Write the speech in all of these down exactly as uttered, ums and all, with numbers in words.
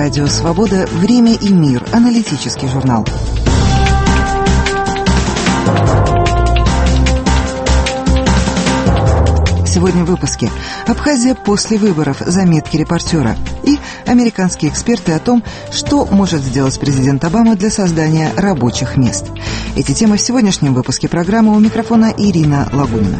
Радио «Свобода. Время и мир». Аналитический журнал. Сегодня в выпуске. Абхазия после выборов. Заметки репортера. И американские эксперты о том, что может сделать президент Обама для создания рабочих мест. Эти темы в сегодняшнем выпуске программы. У микрофона Ирина Лагунина.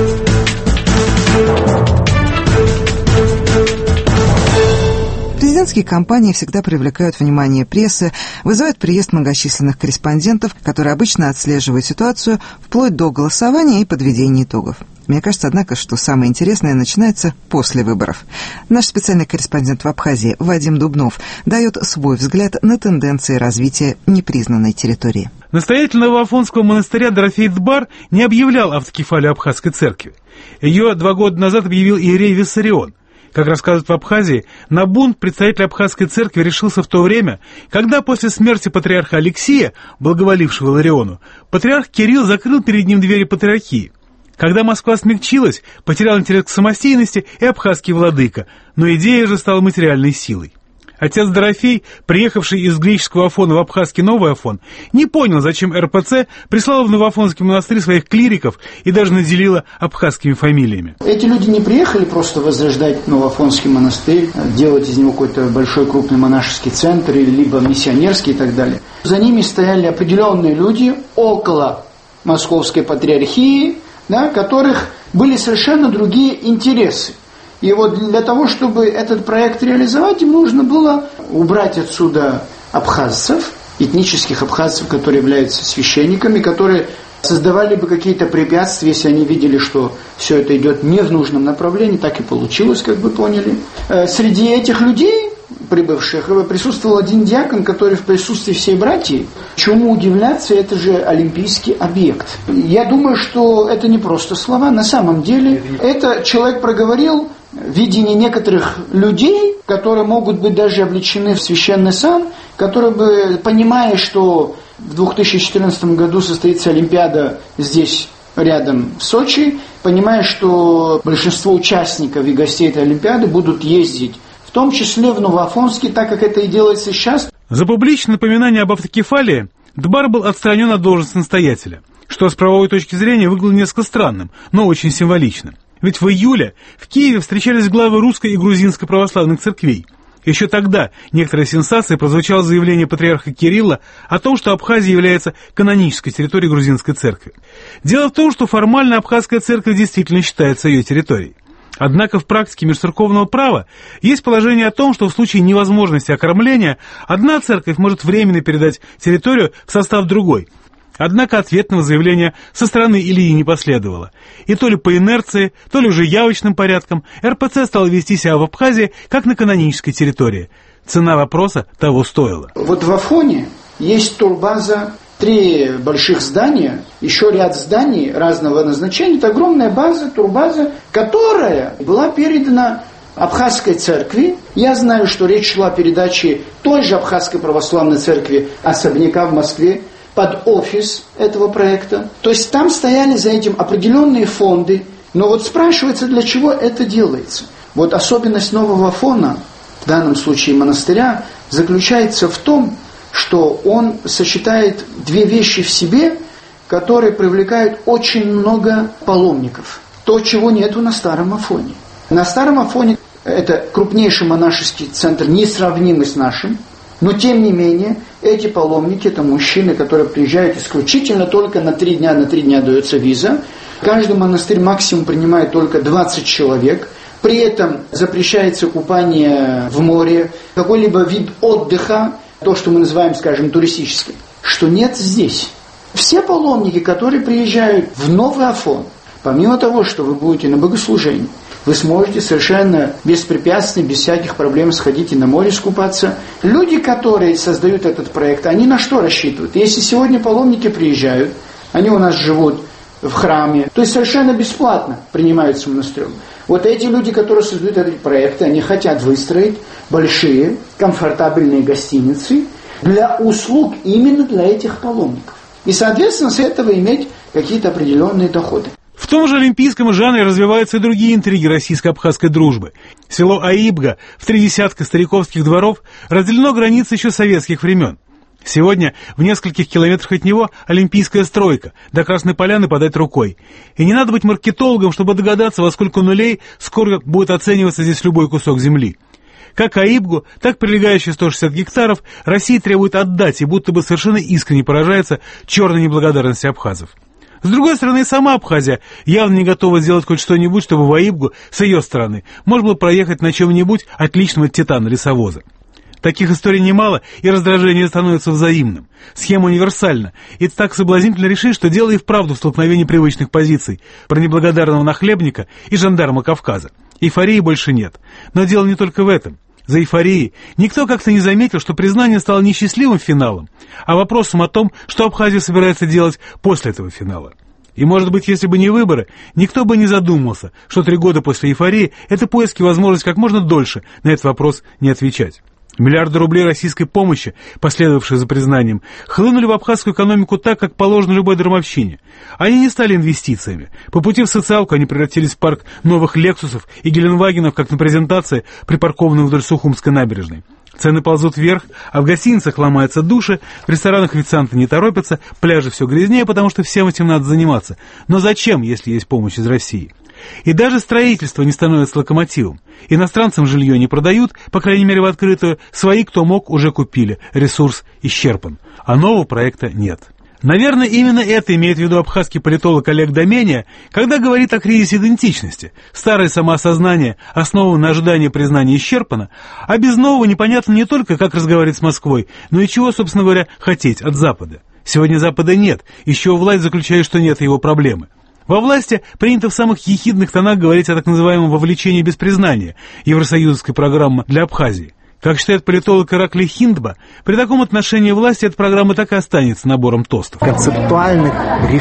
Президентские кампании всегда привлекают внимание прессы, вызывают приезд многочисленных корреспондентов, которые обычно отслеживают ситуацию вплоть до голосования и подведения итогов. Мне кажется, однако, что самое интересное начинается после выборов. Наш специальный корреспондент в Абхазии Вадим Дубнов дает свой взгляд на тенденции развития непризнанной территории. Настоятель Новоафонского монастыря Дорофей Дбар не объявлял автокефалию Абхазской церкви. Ее два года назад объявил иерей Виссарион. Как рассказывают в Абхазии, на бунт представитель Абхазской церкви решился в то время, когда после смерти патриарха Алексия, благоволившего Илариону, патриарх Кирилл закрыл перед ним двери патриархии. Когда Москва смягчилась, потерял интерес к самостийности и абхазский владыка, но идея же стала материальной силой. Отец Дорофей, приехавший из греческого Афона в абхазский Новый Афон, не понял, зачем эр пэ цэ прислала в Новоафонский монастырь своих клириков и даже наделила абхазскими фамилиями. Эти люди не приехали просто возрождать Новоафонский монастырь, делать из него какой-то большой крупный монашеский центр, либо миссионерский и так далее. За ними стояли определенные люди около Московской патриархии, да, у которых были совершенно другие интересы. И вот для того, чтобы этот проект реализовать, им нужно было убрать отсюда абхазцев, этнических абхазцев, которые являются священниками, которые создавали бы какие-то препятствия, если они видели, что все это идет не в нужном направлении. Так и получилось, как вы поняли. Среди этих людей, прибывших, присутствовал один диакон, который в присутствии всей братьи. Чему удивляться, это же олимпийский объект. Я думаю, что это не просто слова. На самом деле, это человек проговорил видение некоторых людей, которые могут быть даже облечены в священный сан, которые бы, понимая, что в две тысячи четырнадцатом году состоится Олимпиада здесь, рядом в Сочи, понимая, что большинство участников и гостей этой Олимпиады будут ездить, в том числе в Новоафонский, так как это и делается сейчас. За публичное напоминание об автокефалии Дбар был отстранен от должности настоятеля, что с правовой точки зрения выглядело несколько странным, но очень символичным. Ведь в июле в Киеве встречались главы русской и грузинской православных церквей. Еще тогда некоторой сенсацией прозвучало заявление патриарха Кирилла о том, что Абхазия является канонической территорией грузинской церкви. Дело в том, что формально Абхазская церковь действительно считается ее территорией. Однако в практике межцерковного права есть положение о том, что в случае невозможности окормления одна церковь может временно передать территорию в состав другой. Однако ответного заявления со стороны Ильи не последовало. И то ли по инерции, то ли уже явочным порядком эр пэ цэ стала вести себя в Абхазии как на канонической территории. Цена вопроса того стоила. Вот в Афоне есть турбаза, три больших здания, еще ряд зданий разного назначения. Это огромная база, турбаза, которая была передана Абхазской церкви. Я знаю, что речь шла о передаче той же Абхазской православной церкви особняка в Москве под офис этого проекта. То есть там стояли за этим определенные фонды. Но вот спрашивается, для чего это делается. Вот особенность Нового Афона, в данном случае монастыря, заключается в том, что он сочетает две вещи в себе, которые привлекают очень много паломников. То, чего нету на Старом Афоне. На Старом Афоне это крупнейший монашеский центр, несравнимый с нашим. Но, тем не менее, эти паломники, это мужчины, которые приезжают исключительно только на три дня, на три дня дается виза. Каждый монастырь максимум принимает только двадцать человек. При этом запрещается купание в море, какой-либо вид отдыха, то, что мы называем, скажем, туристическим, что нет здесь. Все паломники, которые приезжают в Новый Афон, помимо того, что вы будете на богослужении, вы сможете совершенно беспрепятственно, без всяких проблем сходить и на море скупаться. Люди, которые создают этот проект, они на что рассчитывают? Если сегодня паломники приезжают, они у нас живут в храме, то есть совершенно бесплатно принимаются монастырем. Вот эти люди, которые создают эти проекты, они хотят выстроить большие, комфортабельные гостиницы для услуг именно для этих паломников. И, соответственно, с этого иметь какие-то определенные доходы. В В том же олимпийском жанре развиваются и другие интриги российско-абхазской дружбы. Село Аибга в три десятка стариковских дворов разделено границей еще советских времен. Сегодня в нескольких километрах от него олимпийская стройка, до Красной Поляны подать рукой. И не надо быть маркетологом, чтобы догадаться, во сколько нулей скоро будет оцениваться здесь любой кусок земли. Как Аибгу, так прилегающие сто шестьдесят гектаров Россия требует отдать и будто бы совершенно искренне поражается черной неблагодарности абхазов. С другой стороны, сама Абхазия явно не готова сделать хоть что-нибудь, чтобы в Аибгу с ее стороны можно было проехать на чем-нибудь отличном от титана лесовоза. Таких историй немало, и раздражение становится взаимным. Схема универсальна, и так соблазнительно решить, что дело и вправду в столкновении привычных позиций про неблагодарного нахлебника и жандарма Кавказа. Эйфории больше нет. Но дело не только в этом. За эйфорией никто как-то не заметил, что признание стало не счастливым финалом, а вопросом о том, что Абхазия собирается делать после этого финала. И, может быть, если бы не выборы, никто бы не задумался, что три года после эйфории – это поиски возможности как можно дольше на этот вопрос не отвечать. Миллиарды рублей российской помощи, последовавшие за признанием, хлынули в абхазскую экономику так, как положено любой дармовщине. Они не стали инвестициями. По пути в социалку они превратились в парк новых «Лексусов» и «Геленвагенов», как на презентации, припаркованных вдоль Сухумской набережной. Цены ползут вверх, а в гостиницах ломаются души, в ресторанах официанты не торопятся, пляжи все грязнее, потому что всем этим надо заниматься. Но зачем, если есть помощь из России? И даже строительство не становится локомотивом. Иностранцам жилье не продают, по крайней мере в открытую, свои, кто мог, уже купили, ресурс исчерпан, а нового проекта нет. Наверное, именно это имеет в виду абхазский политолог Олег Домения, когда говорит о кризисе идентичности. Старое самоосознание, основанное на ожидании признания, исчерпано, а без нового непонятно не только, как разговаривать с Москвой, но и чего, собственно говоря, хотеть от Запада. Сегодня Запада нет, еще власть заключает, что нет его проблемы. Во власти принято в самых ехидных тонах говорить о так называемом вовлечении без признания, евросоюзской программы для Абхазии. Как считает политолог Ираклий Хиндба, при таком отношении власти эта программа так и останется набором тостов. Концептуальных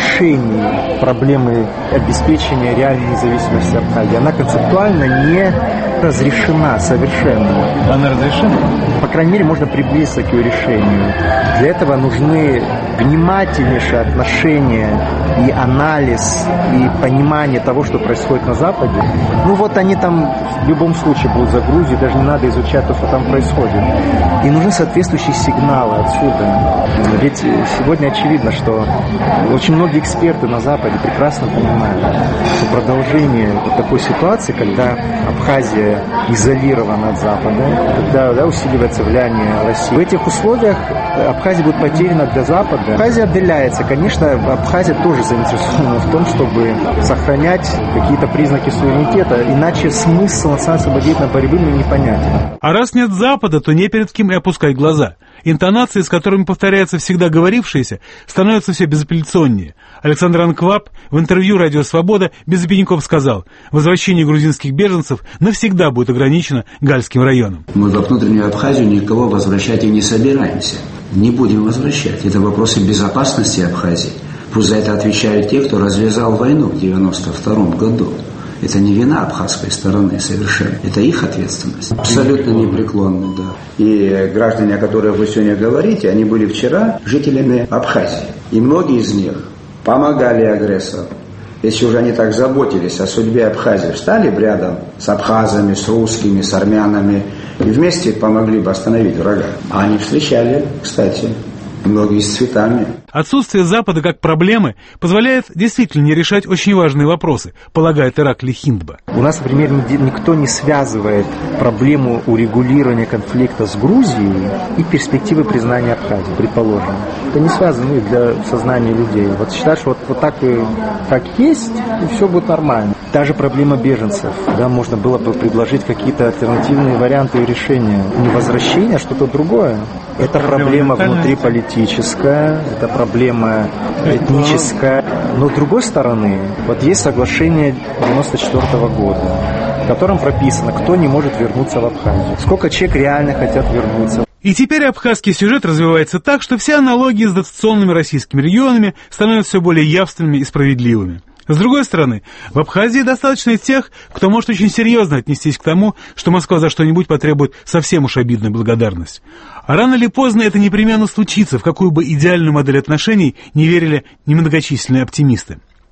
решений проблемы обеспечения реальной независимости Абхазии, она концептуально не разрешена совершенно. Она разрешена? По крайней мере, можно приблизиться к ее решению. Для этого нужны внимательнейшее отношение и анализ, и понимание того, что происходит на Западе. Ну вот они там в любом случае будут за Грузией, даже не надо изучать то, что там происходит. И нужны соответствующие сигналы отсюда. Ведь сегодня очевидно, что очень многие эксперты на Западе прекрасно понимают, что продолжение вот такой ситуации, когда Абхазия изолирована от Запада, когда да, усиливается влияние России, в этих условиях Абхазия будет потеряна для Запада. Абхазия отделяется. Конечно, Абхазия тоже заинтересована в том, чтобы сохранять какие-то признаки суверенитета, иначе смысл национально-освободительной борьбы мне непонятен. А раз нет Запада, то не перед кем и опускать глаза. Интонации, с которыми повторяется всегда говорившееся, становятся все безапелляционнее. Александр Анкваб в интервью «Радио Свобода» без обиняков сказал: возвращение грузинских беженцев навсегда будет ограничено Гальским районом. Мы во внутреннюю Абхазию никого возвращать и не собираемся. Не будем возвращать. Это вопросы безопасности Абхазии. Пусть за это отвечают те, кто развязал войну в девяносто втором году. Это не вина абхазской стороны совершенно. Это их ответственность. Абсолютно непреклонно, да. И граждане, о которых вы сегодня говорите, они были вчера жителями Абхазии. И многие из них помогали агрессору. Если уже они так заботились о судьбе Абхазии, встали бы рядом с абхазами, с русскими, с армянами, и вместе помогли бы остановить врага. А они встречали, кстати, многие с цветами. Отсутствие Запада как проблемы позволяет действительно не решать очень важные вопросы, полагает Ираклий Хиндба. У нас, например, никто не связывает проблему урегулирования конфликта с Грузией и перспективы признания Абхазии, предположим. Это не связано для сознания людей. Вот считаешь, вот, вот так и как есть, и все будет нормально. Та же проблема беженцев. Да, можно было бы предложить какие-то альтернативные варианты решения. Не возвращение, а что-то другое. Это проблема внутриполитическая, это проблема этническая. Но с другой стороны, вот есть соглашение девяносто четвёртого года, в котором прописано, кто не может вернуться в Абхазию. Сколько человек реально хотят вернуться. И теперь абхазский сюжет развивается так, что все аналогии с дотационными российскими регионами становятся все более явственными и справедливыми. С другой стороны, в Абхазии достаточно тех, кто может очень серьезно отнестись к тому, что Москва за что-нибудь потребует совсем уж обидную благодарность. А рано или поздно это непременно случится, в какую бы идеальную модель отношений не верили немногочисленные оптимисты.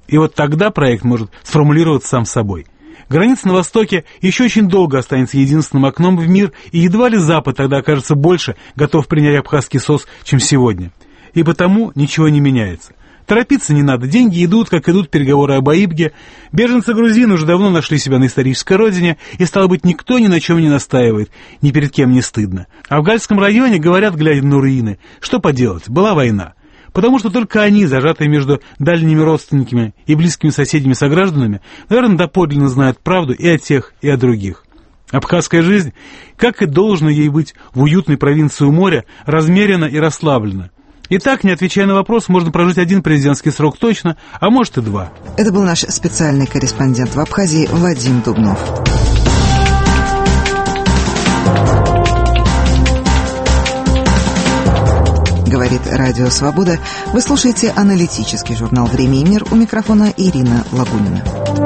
И вот тогда проект может сформулироваться сам собой. Граница на Востоке еще очень долго останется единственным окном в мир, и едва ли Запад тогда окажется больше готов принять абхазский СОС, чем сегодня. И потому ничего не меняется. Торопиться не надо, деньги идут, как идут переговоры об Аибге. Беженцы-грузины уже давно нашли себя на исторической родине, и, стало быть, никто ни на чем не настаивает, ни перед кем не стыдно. А в Гальском районе говорят, глядя на руины, что поделать, была война. Потому что только они, зажатые между дальними родственниками и близкими соседями-согражданами, наверное, доподлинно знают правду и о тех, и о других. Абхазская жизнь, как и должно ей быть в уютной провинции у моря, размерена и расслаблена. И так, не отвечая на вопрос, можно прожить один президентский срок точно, а может и два. Это был наш специальный корреспондент в Абхазии Вадим Дубнов. Говорит Радио Свобода. Вы слушаете аналитический журнал «Время и мир». У микрофона Ирина Лагунина.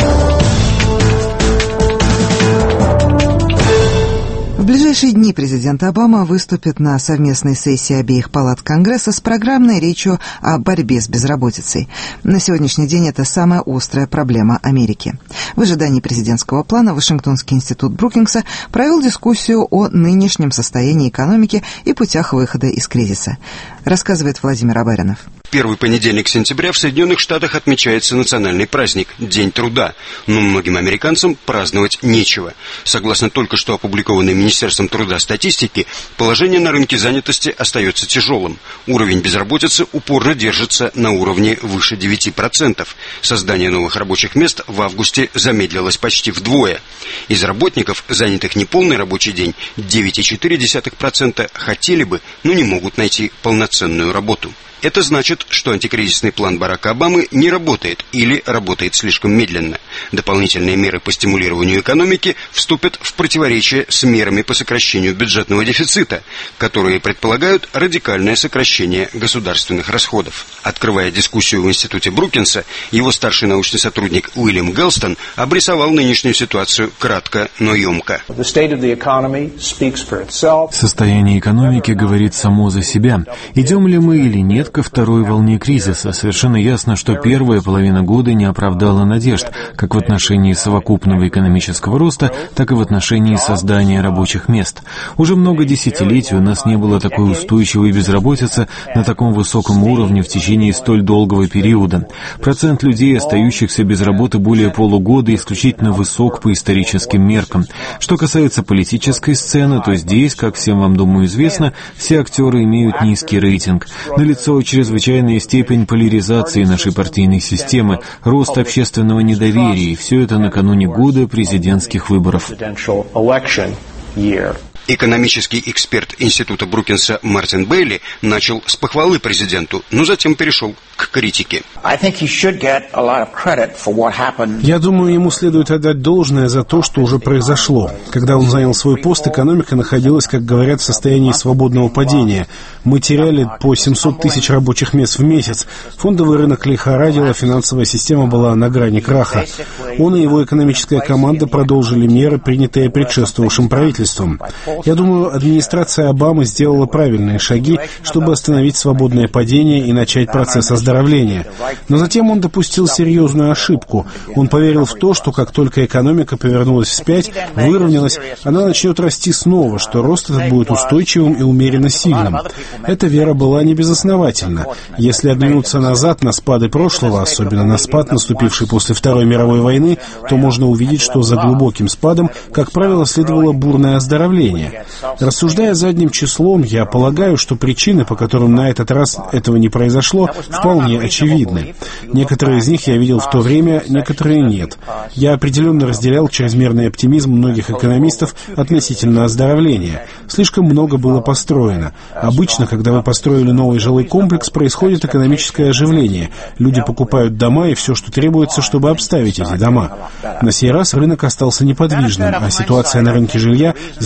В ближайшие дни президент Обама выступит на совместной сессии обеих палат Конгресса с программной речью о борьбе с безработицей. На сегодняшний день это самая острая проблема Америки. В ожидании президентского плана Вашингтонский институт Брукингса провел дискуссию о нынешнем состоянии экономики и путях выхода из кризиса. Рассказывает Владимир Абаринов. Первый понедельник сентября в Соединенных Штатах отмечается национальный праздник – День труда. Но многим американцам праздновать нечего. Согласно только что опубликованной Министерством труда статистики, положение на рынке занятости остается тяжелым. Уровень безработицы упорно держится на уровне выше девяти процентов. Создание новых рабочих мест в августе замедлилось почти вдвое. Из работников, занятых неполный рабочий день, девять целых четыре десятых процента хотели бы, но не могут найти полноценную работу. Это значит, что антикризисный план Барака Обамы не работает или работает слишком медленно. Дополнительные меры по стимулированию экономики вступят в противоречие с мерами по сокращению бюджетного дефицита, которые предполагают радикальное сокращение государственных расходов. Открывая дискуссию в институте Брукинса, его старший научный сотрудник Уильям Гэлстон обрисовал нынешнюю ситуацию кратко, но емко. Состояние экономики говорит само за себя. Идем ли мы или нет ко второй волне кризиса? Совершенно ясно, что первая половина года не оправдала надежд, как в отношении совокупного экономического роста, так и в отношении создания рабочих мест. Уже много десятилетий у нас не было такой устойчивой безработицы на таком высоком уровне в течение столь долгого периода. Процент людей, остающихся без работы более полугода, исключительно высок по историческим меркам. Что касается политической сцены, то здесь, как всем вам, думаю, известно, все актеры имеют низкий рейтинг. Налицо чрезвычайная степень поляризации нашей партийной системы, рост общественного недоверия, и все это накануне года президентских выборов. Экономический эксперт института Брукинса Мартин Бейли начал с похвалы президенту, но затем перешел к критике. Я думаю, ему следует отдать должное за то, что уже произошло. Когда он занял свой пост, экономика находилась, как говорят, в состоянии свободного падения. Мы теряли по семьсот тысяч рабочих мест в месяц. Фондовый рынок лихорадил, а финансовая система была на грани краха. Он и его экономическая команда продолжили меры, принятые предшествовавшим правительством. Я думаю, администрация Обамы сделала правильные шаги, чтобы остановить свободное падение и начать процесс оздоровления. Но затем он допустил серьезную ошибку. Он поверил в то, что как только экономика повернулась вспять, выровнялась, она начнет расти снова, что рост этот будет устойчивым и умеренно сильным. Эта вера была небезосновательна. Если оглянуться назад на спады прошлого, особенно на спад, наступивший после Второй мировой войны, то можно увидеть, что за глубоким спадом, как правило, следовало бурное оздоровление. Рассуждая задним числом, я полагаю, что причины, по которым на этот раз этого не произошло, вполне очевидны. Некоторые из них я видел в то время, некоторые нет. Я определенно разделял чрезмерный оптимизм многих экономистов относительно оздоровления. Слишком много было построено. Обычно, когда вы построили новый жилой комплекс, происходит экономическое оживление. Люди покупают дома и все, что требуется, чтобы обставить эти дома. На сей раз рынок остался неподвижным, а ситуация на рынке жилья сдерживает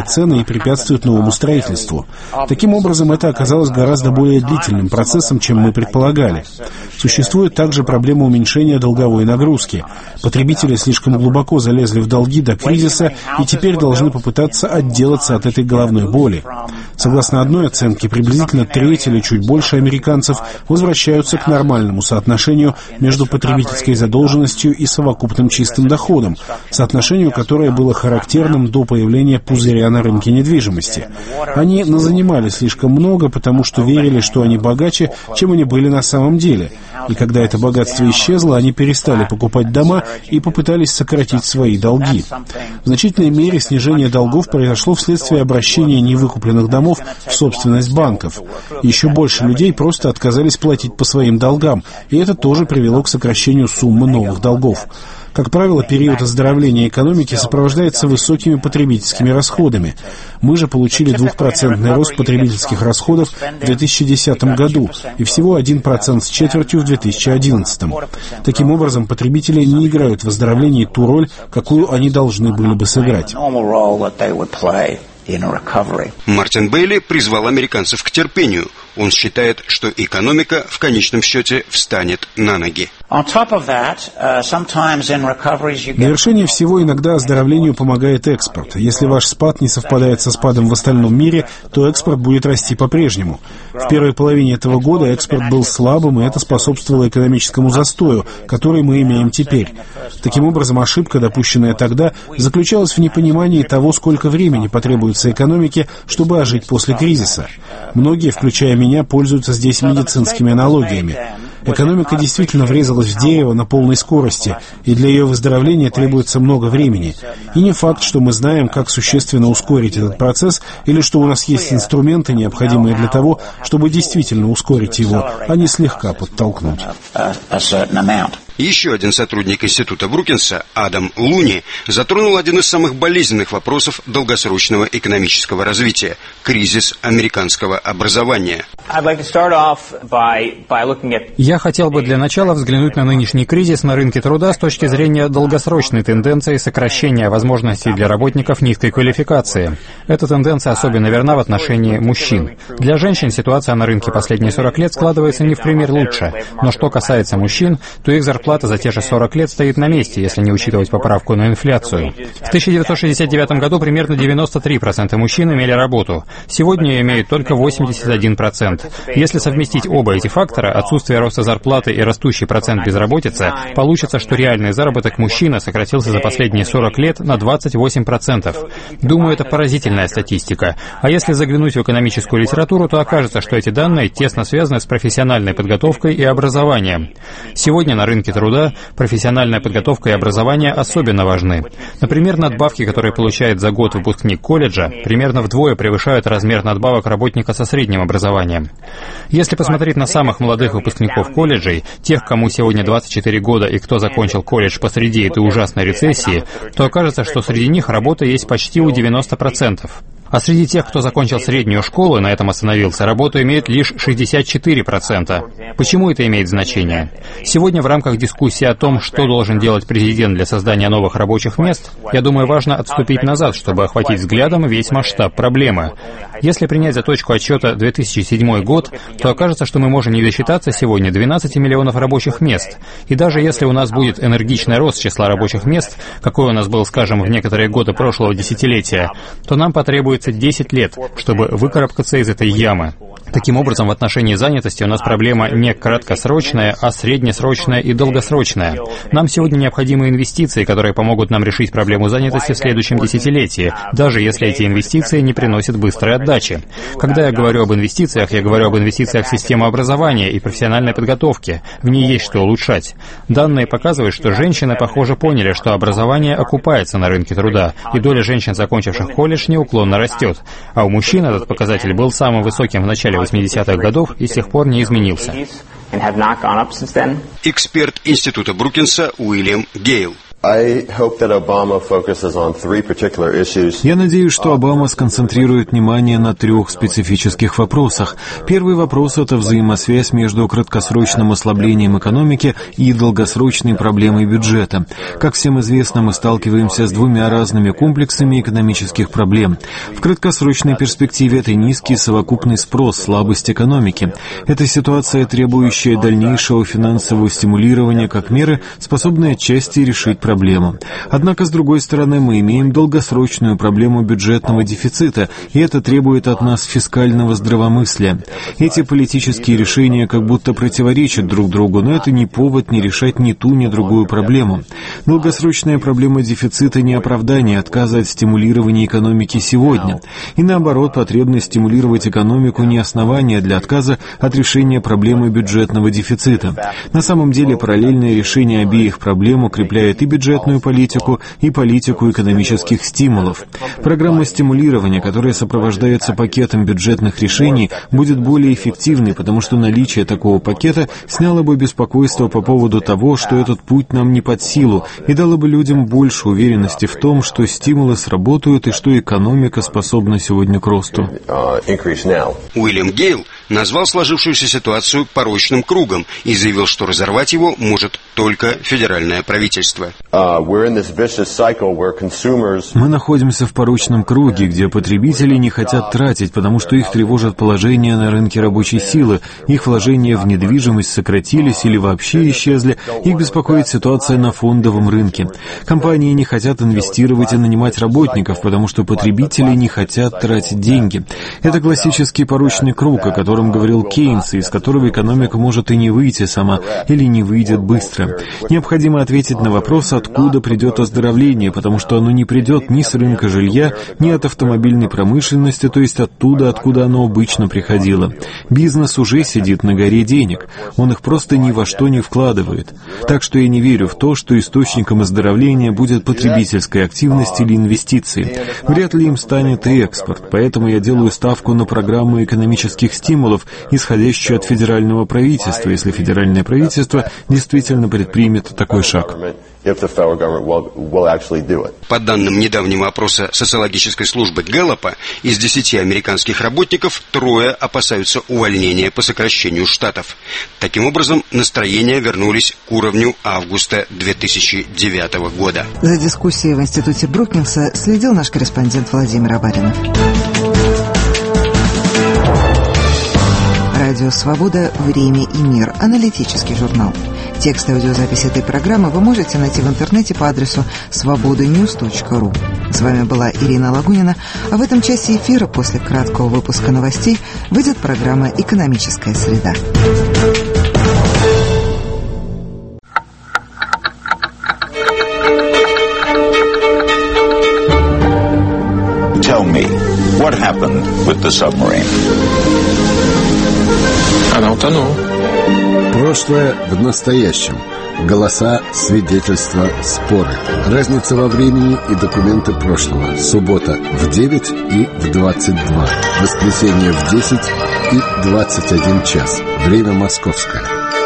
повышает цены и препятствует новому строительству. Таким образом, это оказалось гораздо более длительным процессом, чем мы предполагали. Существует также проблема уменьшения долговой нагрузки. Потребители слишком глубоко залезли в долги до кризиса и теперь должны попытаться отделаться от этой головной боли. Согласно одной оценке, приблизительно треть или чуть больше американцев возвращаются к нормальному соотношению между потребительской задолженностью и совокупным чистым доходом, соотношению, которое было характерным до появления пузыря на рынке недвижимости. Они назанимали слишком много, потому что верили, что они богаче, чем они были на самом деле. И когда это богатство исчезло, они перестали покупать дома и попытались сократить свои долги. В значительной мере снижение долгов произошло вследствие обращения невыкупленных домов в собственность банков. Еще больше людей просто отказались платить по своим долгам, и это тоже привело к сокращению суммы новых долгов. Как правило, период оздоровления экономики сопровождается высокими потребительскими расходами. Мы же получили двухпроцентный рост потребительских расходов в две тысячи десятом году и всего один процент с четвертью в две тысячи одиннадцатом. Таким образом, потребители не играют в оздоровлении ту роль, какую они должны были бы сыграть. Мартин Бейли призвал американцев к терпению. Он считает, что экономика в конечном счете встанет на ноги. Для вершения всего иногда оздоровлению помогает экспорт. Если ваш спад не совпадает со спадом в остальном мире, то экспорт будет расти по-прежнему. В первой половине этого года экспорт был слабым, и это способствовало экономическому застою, который мы имеем теперь. Таким образом, ошибка, допущенная тогда, заключалась в непонимании того, сколько времени потребуется экономике, чтобы ожить после кризиса. Многие, включая меня, пользуются здесь медицинскими аналогиями. Экономика действительно врезалась в дерево на полной скорости, и для ее выздоровления требуется много времени. И не факт, что мы знаем, как существенно ускорить этот процесс, или что у нас есть инструменты, необходимые для того, чтобы действительно ускорить его, а не слегка подтолкнуть. Еще один сотрудник Института Брукинса, Адам Луни, затронул один из самых болезненных вопросов долгосрочного экономического развития – кризис американского образования. Я хотел бы для начала взглянуть на нынешний кризис на рынке труда с точки зрения долгосрочной тенденции сокращения возможностей для работников низкой квалификации. Эта тенденция особенно верна в отношении мужчин. Для женщин ситуация на рынке последние сорок лет складывается не в пример лучше. Но что касается мужчин, то их зарплата за те же сорок лет стоит на месте, если не учитывать поправку на инфляцию. В тысяча девятьсот шестьдесят девятом году примерно девяносто три процента мужчин имели работу. Сегодня имеют только восемьдесят один процент. Если совместить оба эти фактора, отсутствие роста зарплаты и растущий процент безработицы, получится, что реальный заработок мужчины сократился за последние сорок лет на двадцать восемь процентов. Думаю, это поразительная статистика. А если заглянуть в экономическую литературу, то окажется, что эти данные тесно связаны с профессиональной подготовкой и образованием. Сегодня на рынке труда профессиональная подготовка и образование особенно важны. Например, надбавки, которые получает за год выпускник колледжа, примерно вдвое превышают размер надбавок работника со средним образованием. Если посмотреть на самых молодых выпускников колледжей, тех, кому сегодня двадцать четыре года и кто закончил колледж посреди этой ужасной рецессии, то окажется, что среди них работа есть почти у девяноста процентов. А среди тех, кто закончил среднюю школу и на этом остановился, работу имеет лишь шестьдесят четыре процента. Почему это имеет значение? Сегодня в рамках дискуссии о том, что должен делать президент для создания новых рабочих мест, я думаю, важно отступить назад, чтобы охватить взглядом весь масштаб проблемы. Если принять за точку отсчета две тысячи седьмой год, то окажется, что мы можем не досчитаться сегодня двенадцати миллионов рабочих мест. И даже если у нас будет энергичный рост числа рабочих мест, какой у нас был, скажем, в некоторые годы прошлого десятилетия, то нам потребуется десять лет, чтобы выкарабкаться из этой ямы. Таким образом, в отношении занятости у нас проблема не краткосрочная, а среднесрочная и долгосрочная. Нам сегодня необходимы инвестиции, которые помогут нам решить проблему занятости в следующем десятилетии, даже если эти инвестиции не приносят быстрой отдачи. Когда я говорю об инвестициях, я говорю об инвестициях в систему образования и профессиональной подготовки. В ней есть что улучшать. Данные показывают, что женщины, похоже, поняли, что образование окупается на рынке труда, и доля женщин, закончивших колледж, неуклонно растет. А у мужчин этот показатель был самым высоким в начале восьмидесятых годов и с тех пор не изменился. Эксперт Института Брукинса Уильям Гейл. Я надеюсь, что Обама сконцентрирует внимание на трех специфических вопросах. Первый вопрос — это взаимосвязь между краткосрочным ослаблением экономики и долгосрочной проблемой бюджета. Как всем известно, мы сталкиваемся с двумя разными комплексами экономических проблем. В краткосрочной перспективе это низкий совокупный спрос, слабость экономики. Это ситуация, требующая дальнейшего финансового стимулирования как меры, способные отчасти решить проблему. проблему. Однако, с другой стороны, мы имеем долгосрочную проблему бюджетного дефицита, и это требует от нас фискального здравомыслия. Эти политические решения как будто противоречат друг другу, но это не повод не решать ни ту, ни другую проблему. Долгосрочная проблема дефицита не оправдание отказа от стимулирования экономики сегодня. И наоборот, потребность стимулировать экономику не основание для отказа от решения проблемы бюджетного дефицита. На самом деле, параллельное решение обеих проблем укрепляет и бюджетную политику, и политику экономических стимулов. Программа стимулирования, которая сопровождается пакетом бюджетных решений, будет более эффективной, потому что наличие такого пакета сняло бы беспокойство по поводу того, что этот путь нам не под силу, и дало бы людям больше уверенности в том, что стимулы сработают и что экономика способна сегодня к росту. Уильям Гейл назвал сложившуюся ситуацию порочным кругом и заявил, что разорвать его может только федеральное правительство. Мы находимся в порочном круге, где потребители не хотят тратить, потому что их тревожит положение на рынке рабочей силы, их вложения в недвижимость сократились или вообще исчезли, их беспокоит ситуация на фондовом рынке. Компании не хотят инвестировать и нанимать работников, потому что потребители не хотят тратить деньги. Это классический порочный круг, о котором говорил Кейнс, из которого экономика может и не выйти сама, или не выйдет быстро. Необходимо ответить на вопрос, откуда придет оздоровление, потому что оно не придет ни с рынка жилья, ни от автомобильной промышленности, то есть оттуда, откуда оно обычно приходило. Бизнес уже сидит на горе денег, он их просто ни во что не вкладывает. Так что я не верю в то, что источником оздоровления будет потребительская активность или инвестиции. Вряд ли им станет и экспорт, поэтому я делаю ставку на программу экономических стимулов, исходящую от федерального правительства, если федеральное правительство действительно предпримет такой шаг. По данным недавнего опроса социологической службы Гэллопа, из десяти американских работников трое опасаются увольнения по сокращению штатов. Таким образом, настроения вернулись к уровню августа две тысячи девятого года. За дискуссией в Институте Брукинса следил наш корреспондент Владимир Абаринов. Радио «Свобода. Время и мир». Аналитический журнал. Текст и аудиозапись этой программы вы можете найти в интернете по адресу свобода ньюс точка ру. С вами была Ирина Лагунина, а в этом часе эфира после краткого выпуска новостей выйдет программа «Экономическая среда». Tell me, what happened with the submarine? Она утонула. Прошлое в настоящем. Голоса, свидетельства, споры. Разница во времени и документы прошлого. Суббота в девять и в двадцать два. Воскресенье в десять и двадцать один час. Время московское.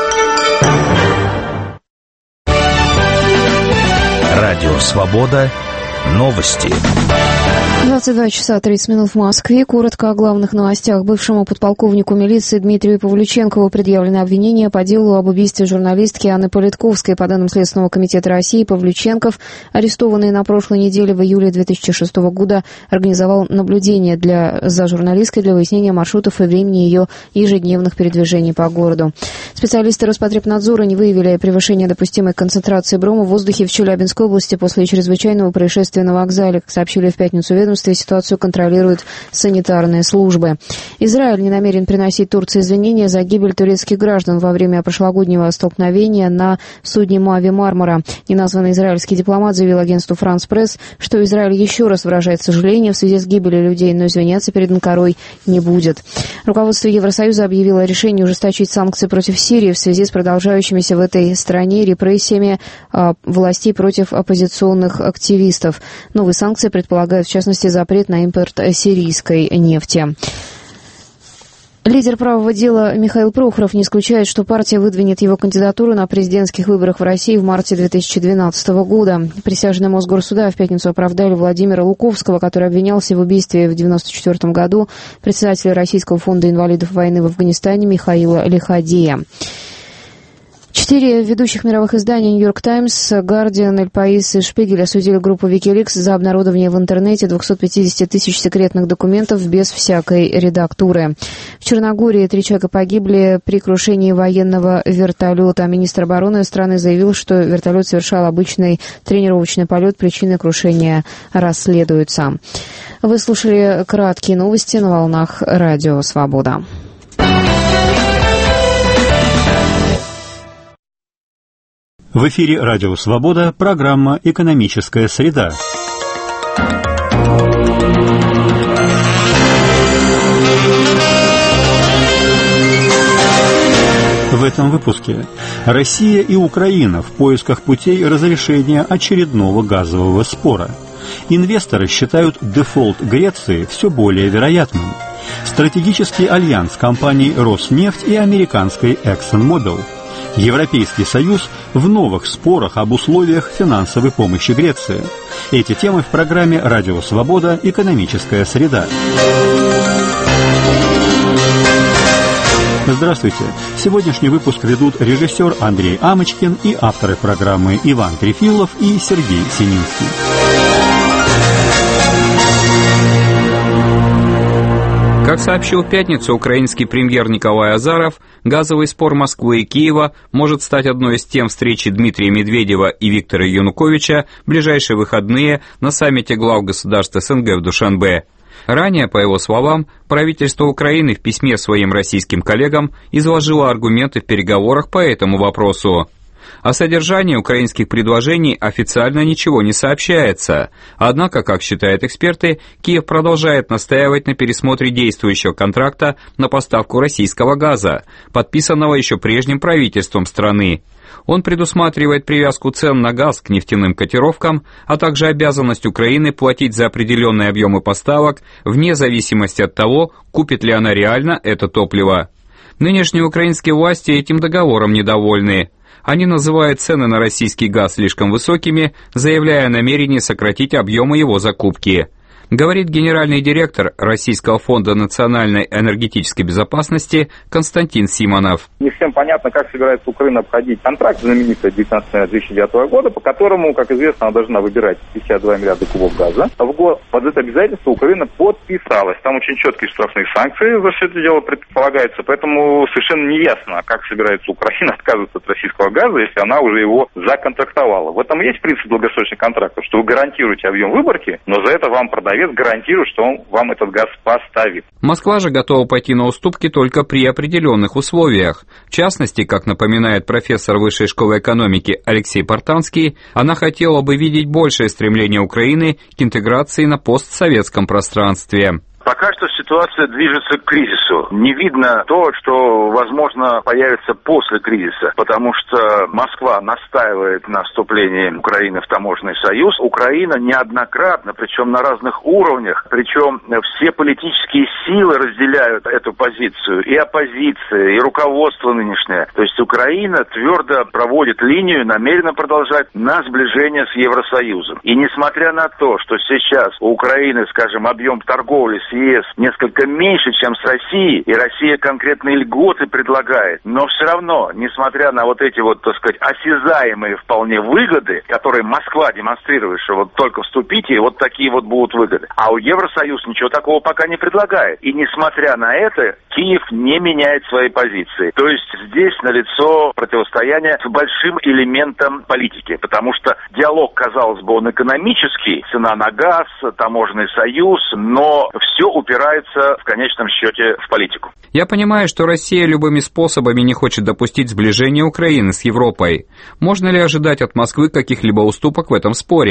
Радио «Свобода». Новости. двадцать два часа тридцать минут в Москве. Коротко о главных новостях. Бывшему подполковнику милиции Дмитрию Павлюченкову предъявлено обвинение по делу об убийстве журналистки Анны Политковской. По данным Следственного комитета России, Павлюченков, арестованный на прошлой неделе в июле две тысячи шестого года, организовал наблюдение для, за журналисткой для выяснения маршрутов и времени ее ежедневных передвижений по городу. Специалисты Роспотребнадзора не выявили превышения допустимой концентрации брома в воздухе в Челябинской области после чрезвычайного происшествия на вокзале. Как сообщили в пятницу ведомстве, ситуацию контролируют санитарные службы. Израиль не намерен приносить Турции извинения за гибель турецких граждан во время прошлогоднего столкновения на судне Мави Мармара. Неназванный израильский дипломат заявил агентству France Press, что Израиль еще раз выражает сожаление в связи с гибелью людей, но извиняться перед Анкарой не будет. Руководство Евросоюза объявило о решении ужесточить санкции против Сирии в связи с продолжающимися в этой стране репрессиями э, властей против оппозиционных активистов. Новые санкции предполагают, в частности, запрет на импорт сирийской нефти. Лидер правого дела Михаил Прохоров не исключает, что партия выдвинет его кандидатуру на президентских выборах в России в марте две тысячи двенадцатого года. Присяжные Мосгорсуда в пятницу оправдали Владимира Луковского, который обвинялся в убийстве в девяносто четвёртом году председателя Российского фонда инвалидов войны в Афганистане Михаила Лиходея. Четыре ведущих мировых издания «Нью-Йорк Таймс», «Гардиан», «Эль Паис» и «Шпигель» осудили группу Wikileaks за обнародование в интернете двухсот пятидесяти тысяч секретных документов без всякой редактуры. В Черногории три человека погибли при крушении военного вертолета. Министр обороны страны заявил, что вертолет совершал обычный тренировочный полет. Причины крушения расследуются. Вы слушали краткие новости на волнах Радио Свобода. В эфире «Радио Свобода», программа «Экономическая среда». В этом выпуске Россия и Украина в поисках путей разрешения очередного газового спора. Инвесторы считают дефолт Греции все более вероятным. Стратегический альянс компаний «Роснефть» и американской «ExxonMobil». Европейский Союз в новых спорах об условиях финансовой помощи Греции. Эти темы в программе «Радио Свобода. Экономическая среда». Здравствуйте. Сегодняшний выпуск ведут режиссер Андрей Амочкин и авторы программы Иван Трефилов и Сергей Сининский. Как сообщил в пятницу украинский премьер Николай Азаров, газовый спор Москвы и Киева может стать одной из тем встречи Дмитрия Медведева и Виктора Януковича в ближайшие выходные на саммите глав государств СНГ в Душанбе. Ранее, по его словам, правительство Украины в письме своим российским коллегам изложило аргументы в переговорах по этому вопросу. О содержании украинских предложений официально ничего не сообщается. Однако, как считают эксперты, Киев продолжает настаивать на пересмотре действующего контракта на поставку российского газа, подписанного еще прежним правительством страны. Он предусматривает привязку цен на газ к нефтяным котировкам, а также обязанность Украины платить за определенные объемы поставок вне зависимости от того, купит ли она реально это топливо. Нынешние украинские власти этим договором недовольны. Они называют цены на российский газ слишком высокими, заявляя о намерении сократить объемы его закупки. Говорит генеральный директор Российского фонда национальной энергетической безопасности Константин Симонов. Не всем понятно, как собирается Украина обходить контракт знаменитый девятнадцатого две тысячи девятого года, по которому, как известно, она должна выбирать пятьдесят два миллиарда кубов газа в год. Под это обязательство Украина подписалась. Там очень четкие штрафные санкции за все это дело предполагаются, поэтому совершенно не ясно, как собирается Украина отказываться от российского газа, если она уже его законтрактовала. В этом есть принцип долгосрочных контрактов, что вы гарантируете объем выборки, но за это вам продавец гарантирует, что он вам этот газ поставит. Москва же готова пойти на уступки только при определенных условиях. В частности, как напоминает профессор Высшей школы экономики Алексей Портанский, она хотела бы видеть большее стремление Украины к интеграции на постсоветском пространстве. Пока что ситуация движется к кризису. Не видно то, что, возможно, появится после кризиса, потому что Москва настаивает на вступлении Украины в таможенный союз. Украина неоднократно, причем на разных уровнях, причем все политические силы разделяют эту позицию, и оппозиция, и руководство нынешнее. То есть Украина твердо проводит линию, намерена продолжать на сближение с Евросоюзом. И несмотря на то, что сейчас у Украины, скажем, объем торговли с ЕС несколько меньше, чем с Россией, и Россия конкретные льготы предлагает. Но все равно, несмотря на вот эти вот, так сказать, осязаемые вполне выгоды, которые Москва демонстрирует, что вот только вступите, и вот такие вот будут выгоды. А у Евросоюз ничего такого пока не предлагает. И несмотря на это, Киев не меняет своей позиции. То есть здесь налицо противостояние с большим элементом политики, потому что диалог, казалось бы, он экономический, цена на газ, таможенный союз, но все упирается в конечном счете в политику. Я понимаю, что Россия любыми способами не хочет допустить сближения Украины с Европой. Можно ли ожидать от Москвы каких-либо уступок в этом споре?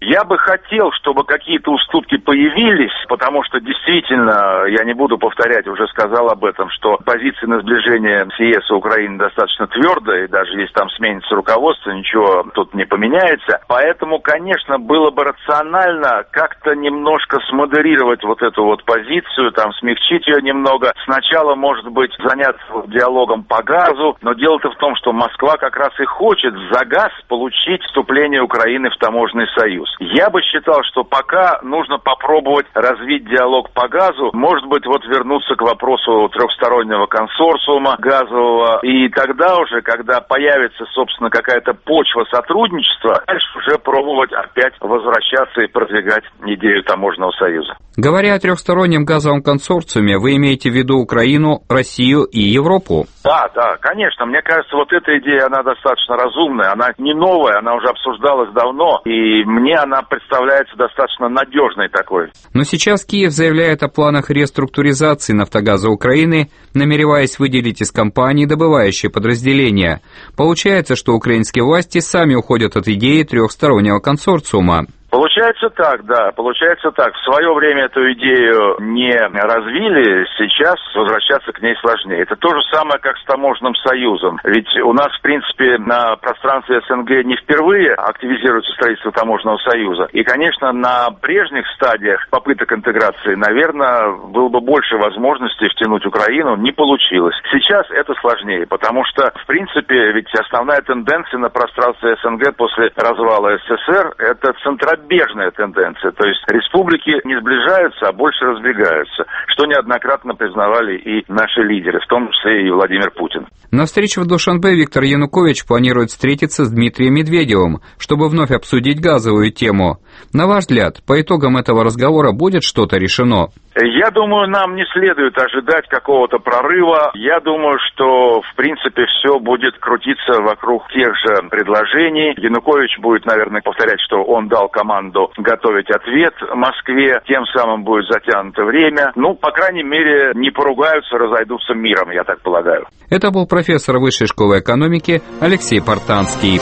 Я бы хотел, чтобы какие-то уступки появились, потому что действительно, я не буду повторять, уже сказал об этом, что позиция на сближение с ЕС и Украины достаточно твердая, и даже если там сменится руководство, ничего тут не поменяется. Поэтому, конечно, было бы рационально как-то немножко смодерировать вот эту вот позицию, там смягчить ее немного. Сначала, может быть, заняться диалогом по газу, но дело-то в том, что Москва как раз и хочет за газ получить вступление Украины в таможенный союз. Я бы считал, что пока нужно попробовать развить диалог по газу, может быть, вот вернуться к вопросу трехстороннего консорциума газового, и тогда уже, когда появится, собственно, какая-то почва сотрудничества, дальше уже пробовать опять возвращаться и продвигать идею таможенного союза. Говоря о трехстороннем газовом консорциуме, вы имеете в виду Украину, Россию и Европу? Да, да, конечно. Мне кажется, вот эта идея, она достаточно разумная, она не новая, она уже обсуждалась давно, и мне она представляется достаточно надежной такой. Но сейчас Киев заявляет о планах реструктуризации «Нафтогаза Украины», намереваясь выделить из компании добывающие подразделения. Получается, что украинские власти сами уходят от идеи трехстороннего консорциума. Получается так, да, получается так. В свое время эту идею не развили, сейчас возвращаться к ней сложнее. Это то же самое, как с таможенным союзом. Ведь у нас, в принципе, на пространстве СНГ не впервые активизируется строительство таможенного союза. И, конечно, на прежних стадиях попыток интеграции, наверное, было бы больше возможностей втянуть Украину. Не получилось. Сейчас это сложнее, потому что, в принципе, ведь основная тенденция на пространстве СНГ после развала СССР – это центробежная тенденция, то есть республики не сближаются, а больше разбегаются, что неоднократно признавали и наши лидеры, в том числе и Владимир Путин. На встрече в Душанбе Виктор Янукович планирует встретиться с Дмитрием Медведевым, чтобы вновь обсудить газовую тему. На ваш взгляд, по итогам этого разговора будет что-то решено? Я думаю, нам не следует ожидать какого-то прорыва. Я думаю, что, в принципе, все будет крутиться вокруг тех же предложений. Янукович будет, наверное, повторять, что он дал команду готовить ответ Москве. Тем самым будет затянуто время. Ну, по крайней мере, не поругаются, разойдутся миром, я так полагаю. Это был профессор Высшей школы экономики Алексей Портанский.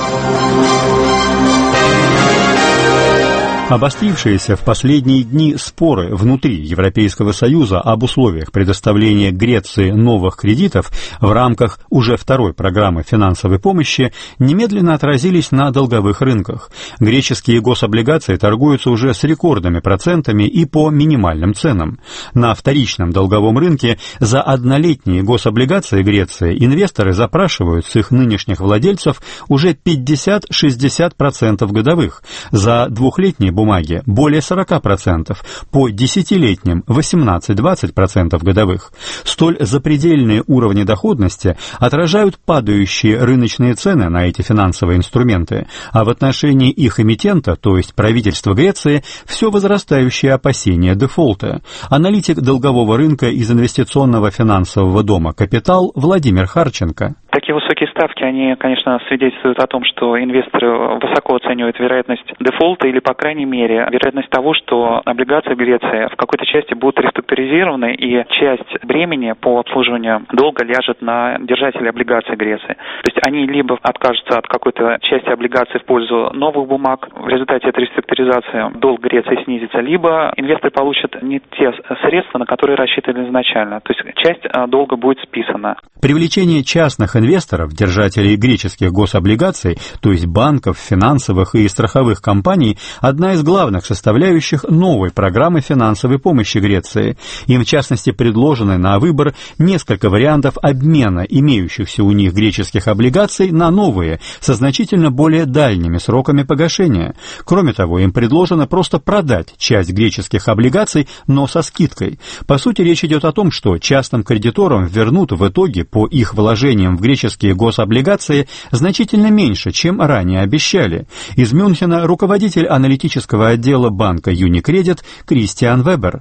Обострившиеся в последние дни споры внутри Европейского Союза об условиях предоставления Греции новых кредитов в рамках уже второй программы финансовой помощи немедленно отразились на долговых рынках. Греческие гособлигации торгуются уже с рекордными процентами и по минимальным ценам. На вторичном долговом рынке за однолетние гособлигации Греции инвесторы запрашивают с их нынешних владельцев уже пятьдесят-шестьдесят процентов годовых, за двухлетние бумаги более сорок процентов, по десятилетним восемнадцать-двадцать процентов годовых. Столь запредельные уровни доходности отражают падающие рыночные цены на эти финансовые инструменты, а в отношении их эмитента, то есть правительства Греции, все возрастающее опасение дефолта. Аналитик долгового рынка из инвестиционного финансового дома «Капитал» Владимир Харченко. Такие высокие ставки, они, конечно, свидетельствуют о том, что инвесторы высоко оценивают вероятность дефолта или, по крайней мере, вероятность того, что облигации Греции в какой-то части будут реструктуризированы, и часть бремени по обслуживанию долга ляжет на держателей облигаций Греции. То есть они либо откажутся от какой-то части облигаций в пользу новых бумаг, в результате этой реструктуризации долг Греции снизится, либо инвесторы получат не те средства, на которые рассчитывали изначально. То есть часть долга будет списана. Привлечение частных инвесторов, держателей греческих гособлигаций, то есть банков, финансовых и страховых компаний, одна из главных составляющих новой программы финансовой помощи Греции. Им, в частности, предложены на выбор несколько вариантов обмена имеющихся у них греческих облигаций на новые, со значительно более дальними сроками погашения. Кроме того, им предложено просто продать часть греческих облигаций, но со скидкой. По сути, речь идет о том, что частным кредиторам вернут в итоге по их вложениям в греческие гособлигации значительно меньше, чем ранее обещали. Из Мюнхена руководитель аналитического отдела банка Unicredit Кристиан Вебер.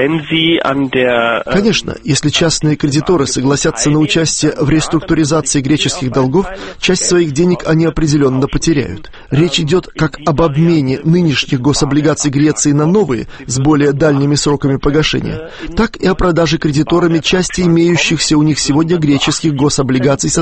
Конечно, если частные кредиторы согласятся на участие в реструктуризации греческих долгов, часть своих денег они определенно потеряют. Речь идет как об обмене нынешних гособлигаций Греции на новые, с более дальними сроками погашения, так и о продаже кредиторами части имеющихся у них сегодня греческих гособлигаций со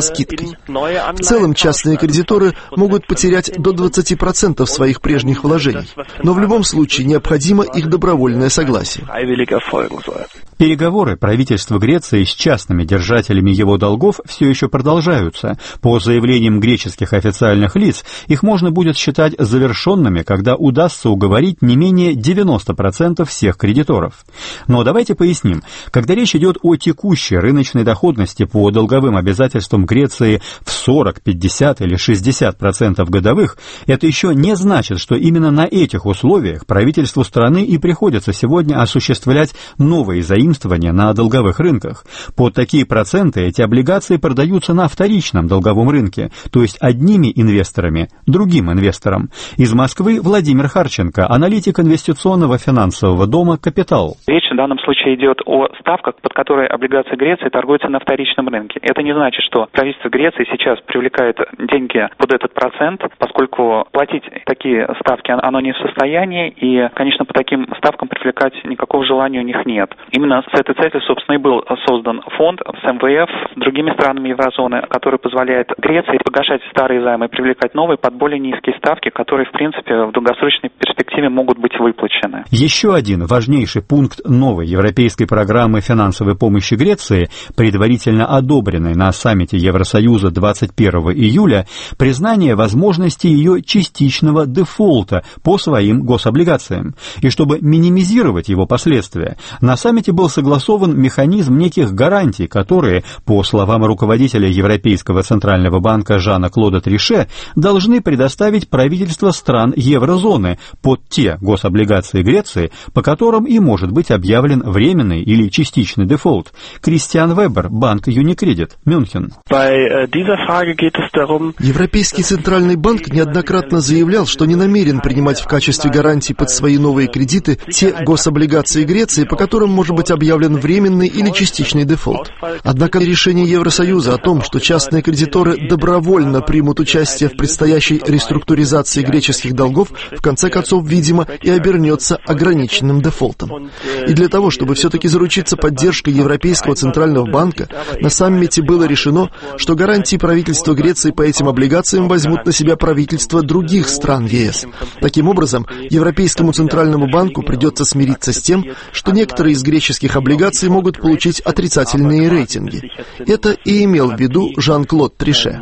скидкой. В целом, частные кредиторы могут потерять до двадцати процентов своих прежних вложений, но в любом случае необходимо их добровольное согласие. Переговоры правительства Греции с частными держателями его долгов все еще продолжаются. По заявлениям греческих официальных лиц, их можно будет считать завершенными, когда удастся уговорить не менее девяноста процентов всех кредиторов. Но давайте поясним. Когда речь идет о текущей рыночной доходности по долговым обязательствам Греции в сорок, пятьдесят или шестьдесят процентов годовых, это еще не значит, что именно на этих условиях правительству страны и приходится сегодня осуществлять новые заимствования на долговых рынках. Под такие проценты эти облигации продаются на вторичном долговом рынке, то есть одними инвесторами, другим инвесторам. Из Москвы Владимир Харченко, аналитик инвестиционного финансового дома «Капитал». Речь в данном случае идет о ставках, под которые облигации Греции торгуются на вторичном рынке. Это не значит, что правительство Греции сейчас привлекает деньги под этот процент, поскольку платить такие ставки оно не в состоянии, и, конечно, по таким ставкам привлекать никакого желания у них нет. Именно с этой целью, собственно, и был создан фонд с эм вэ эф, с другими странами еврозоны, который позволяет Греции погашать старые займы и привлекать новые под более низкие ставки, которые, в принципе, в долгосрочной перспективе могут быть выплачены. Еще один важнейший пункт новой европейской программы финансовой помощи Греции, предварительно одобренной на саммите Евросоюза двадцать первого июля, признание возможности ее частичного дефолта по своим гособлигациям. И чтобы минимизировать его последствия, на саммите был согласован механизм неких гарантий, которые, по словам руководителя Европейского центрального банка Жана-Клода Трише, должны предоставить правительства стран еврозоны под те гособлигации Греции, по которым и может быть объявлен временный или частичный дефолт. Кристиан Вебер, банк Юникредит, Мюнхен. Европейский центральный банк неоднократно заявлял, что не намерен принимать в качестве гарантий под свои новые кредиты те гособлигации Греции, по которым может быть объявлен временный или частичный дефолт. Однако решение Евросоюза о том, что частные кредиторы добровольно примут участие в предстоящей реструктуризации греческих долгов, в конце концов, видимо, и обернется ограниченным дефолтом. И для того, чтобы все-таки заручиться поддержкой Европейского центрального банка, на саммите было решено, что гарантии правительства Греции по этим облигациям возьмут на себя правительства других стран е эс. Таким образом, Европейскому центральному банку придется смириться с тем, что некоторые из греческих облигаций могут получить отрицательные рейтинги. Это и имел в виду Жан-Клод Трише.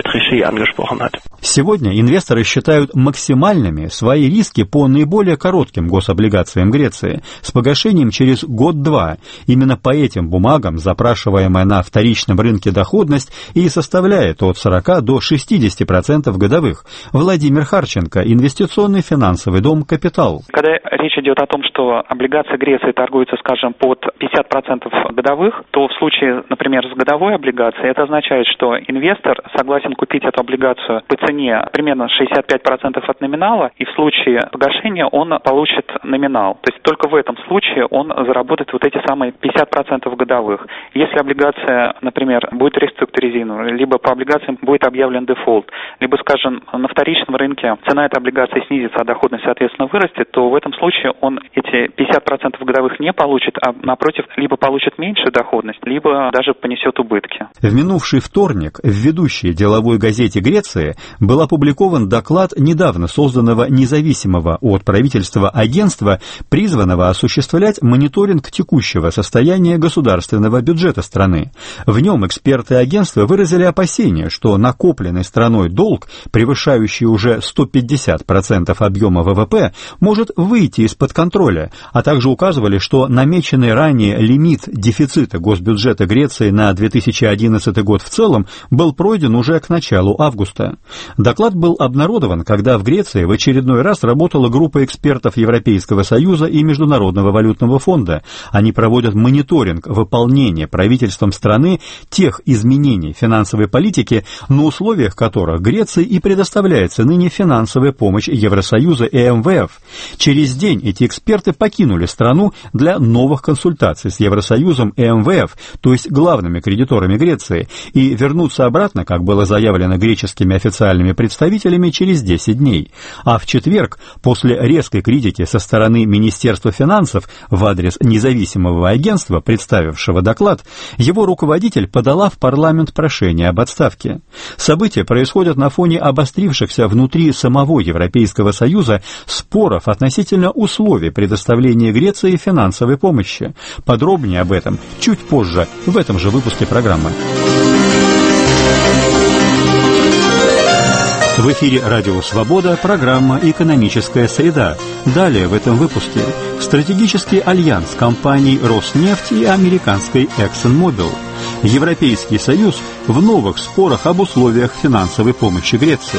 Сегодня инвесторы считают максимальными свои риски по наиболее коротким гособлигациям Греции с погашением через год-два. Именно по этим бумагам запрашиваемая на вторичном рынке доходность и составляет от сорока до шестидесяти процентов годовых. Владимир Харченко, инвестиционный финансовый дом «Капитал». Когда речь идет о том, что облигации Греции торгуются, скажем, под пятьдесят процентов годовых, то в случае, например, с годовой облигацией, это означает, что инвестор согласен купить эту облигацию по цене примерно шестьдесят пять процентов от номинала, и в случае погашения он получит номинал. То есть только в этом случае он заработает вот эти самые пятьдесят процентов годовых. Если облигация, например, будет реструктуризирована, либо по облигациям будет объявлен дефолт, либо, скажем, на вторичном рынке цена этой облигации снизится, а доходность, соответственно, вырастет, то в этом случае он эти пятьдесят процентов годовых не получит, а напротив, либо получит меньшую доходность, либо даже понесет убытки. В минувший вторник в ведущей деловой газете Греции был опубликован доклад недавно созданного независимого от правительства агентства, призванного осуществлять мониторинг текущего состояния государственного бюджета страны. В нем эксперты агентства выразили опасения, что накопленный страной долг, превышающий уже сто пятьдесят процентов объема вэ вэ пэ, может выйти из-под контроля, а также указывали, что намеченный ранее лимит дефицита госбюджета Греции на две тысячи одиннадцатый год в целом был пройден уже к началу августа. Доклад был обнародован, когда в Греции в очередной раз работала группа экспертов Европейского Союза и Международного валютного фонда. Они проводят мониторинг выполнения правительством страны тех изменений финансовой политики, на условиях которых Греции и предоставляется ныне финансовая помощь Евросоюза и эм вэ эф. Через день эти эксперты покинули страну для новых консультаций с Евросоюзом и эм вэ эф, то есть главными кредиторами Греции, и вернуться обратно, как было заявлено греческими официальными представителями, через десять дней. А в четверг, после резкой критики со стороны Министерства финансов в адрес независимого агентства, представившего доклад, его руководитель подала в парламент прошение об отставке. События происходят на фоне обострившихся внутри самого Европейского Союза споров относительно условий предоставления Греции финансовой помощи. Подробнее об этом чуть позже в этом же выпуске программы. В эфире «Радио Свобода» программа «Экономическая среда». Далее в этом выпуске стратегический альянс компаний «Роснефть» и американской «ExxonMobil». Европейский Союз в новых спорах об условиях финансовой помощи Греции.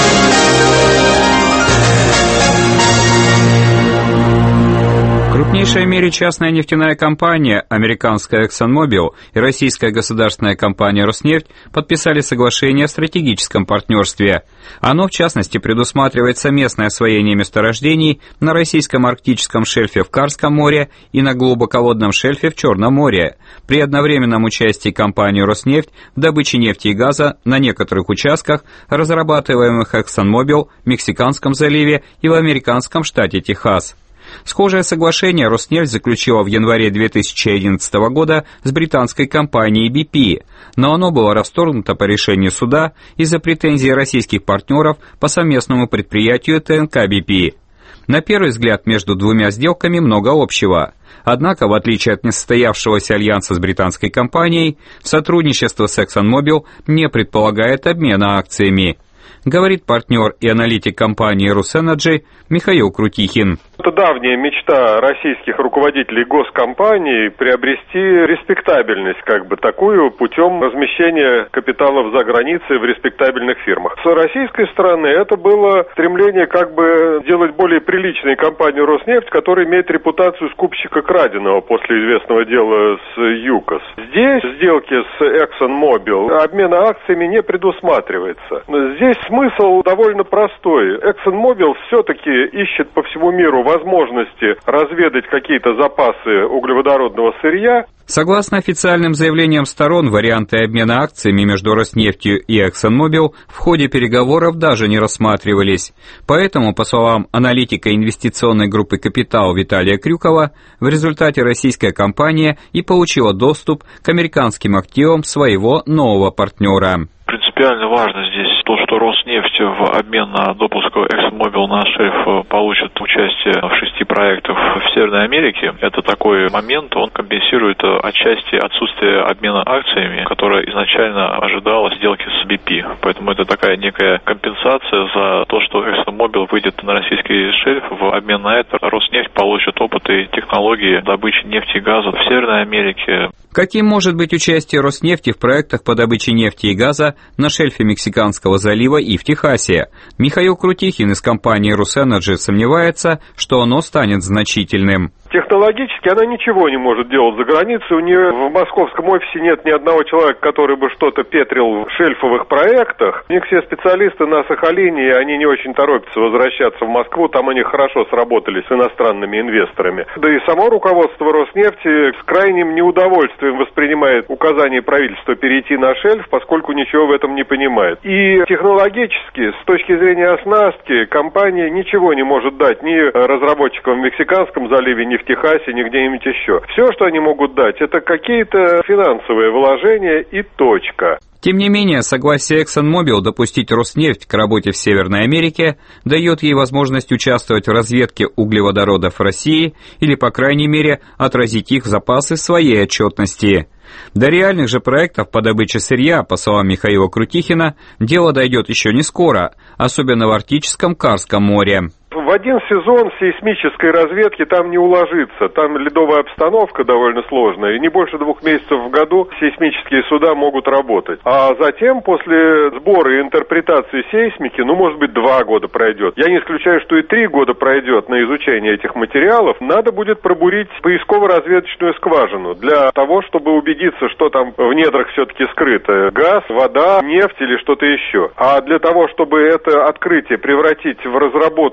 Крупнейшая в мире частная нефтяная компания, американская ExxonMobil и российская государственная компания «Роснефть» подписали соглашение о стратегическом партнерстве. Оно, в частности, предусматривает совместное освоение месторождений на российском арктическом шельфе в Карском море и на глубоководном шельфе в Черном море, при одновременном участии компании «Роснефть» в добыче нефти и газа на некоторых участках, разрабатываемых ExxonMobil в Мексиканском заливе и в американском штате Техас. Схожее соглашение «Роснефть» заключила в январе две тысячи одиннадцатого года с британской компанией би пи, но оно было расторгнуто по решению суда из-за претензий российских партнеров по совместному предприятию тэ эн ка би пи. На первый взгляд между двумя сделками много общего. Однако, в отличие от несостоявшегося альянса с британской компанией, сотрудничество с ExxonMobil не предполагает обмена акциями, говорит партнер и аналитик компании «Русэнерджи» Михаил Крутихин. Это давняя мечта российских руководителей госкомпаний приобрести респектабельность, как бы такую, путем размещения капиталов за границей в респектабельных фирмах. С российской стороны это было стремление как бы сделать более приличной компанию «Роснефть», которая имеет репутацию скупщика краденого после известного дела с ЮКОС. Здесь сделки с ExxonMobil обмена акциями не предусматривается. Здесь смысл довольно простой. ExxonMobil все-таки ищет по всему миру возможности разведать какие-то запасы углеводородного сырья. Согласно официальным заявлениям сторон, варианты обмена акциями между Роснефтью и ExxonMobil в ходе переговоров даже не рассматривались. Поэтому, по словам аналитика инвестиционной группы «Капитал» Виталия Крюкова, в результате российская компания и получила доступ к американским активам своего нового партнера. Принципиально важно здесь то, что Роснефть в обмен на допуск ExxonMobil на шельф получит участие в шести проектах в Северной Америке. Это такой момент, он компенсирует отчасти отсутствие обмена акциями, которое изначально ожидалось сделки с би пи. Поэтому это такая некая компенсация за то, что ExxonMobil выйдет на российский шельф. В обмен на это Роснефть получит опыт и технологии добычи нефти и газа в Северной Америке. Каким может быть участие Роснефти в проектах по добыче нефти и газа на шельфе Мексиканского залива и в Техасе? Михаил Крутихин из компании «Русэнерджи» сомневается, что оно станет значительным. Технологически она ничего не может делать за границей. У нее в московском офисе нет ни одного человека, который бы что-то петрил в шельфовых проектах. У них все специалисты на Сахалине, и они не очень торопятся возвращаться в Москву. Там они хорошо сработали с иностранными инвесторами. Да и само руководство Роснефти с крайним неудовольствием воспринимает указание правительства перейти на шельф, поскольку ничего в этом не понимает. И технологически, с точки зрения оснастки, компания ничего не может дать ни разработчикам в Мексиканском заливе, ни в Техасе, ни где-нибудь еще. Все, что они могут дать, это какие-то финансовые вложения и точка. Тем не менее, согласие ExxonMobil допустить Роснефть к работе в Северной Америке дает ей возможность участвовать в разведке углеводородов России или, по крайней мере, отразить их запасы своей отчетности. До реальных же проектов по добыче сырья, по словам Михаила Крутихина, дело дойдет еще не скоро, особенно в Арктическом Карском море. В один сезон сейсмической разведки там не уложится. Там ледовая обстановка довольно сложная, и не больше двух месяцев в году сейсмические суда могут работать. А затем, после сбора и интерпретации сейсмики, ну, может быть, два года пройдет. Я не исключаю, что и три года пройдет на изучение этих материалов. Надо будет пробурить поисково-разведочную скважину для того, чтобы убедиться, что там в недрах все-таки скрыто. Газ, вода, нефть или что-то еще. А для того, чтобы это открытие превратить в разработку и